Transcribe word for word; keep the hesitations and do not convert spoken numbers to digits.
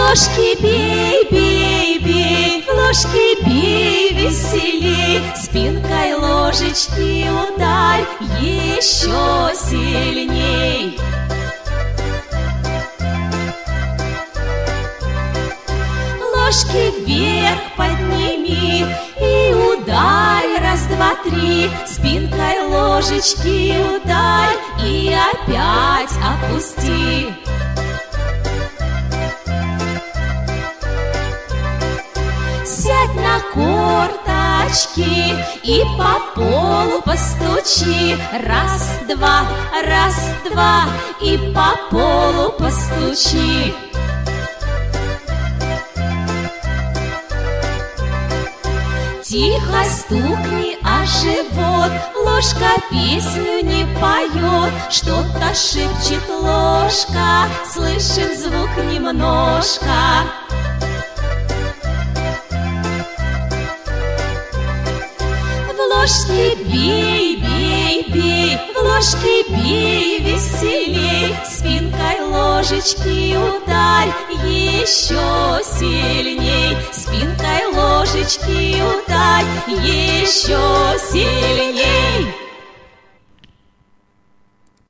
ложки бей, бей, бей, в ложки бей веселей, спинкой ложечки ударь еще сильней. Ложки вверх подними и ударь раз, два, три, спинкой ложечки ударь и опять опусти. Сядь на корточки и по полу постучи. Раз, два, раз, два, и по полу постучи. Тихо стукни о живот, ложка песню не поет, что-то шепчет ложка, слышит звук немножко. В ложки бей, бей, бей, в ложки бей веселей, спинкой ложечки ударь еще сильней, спинкой ложечки ударь еще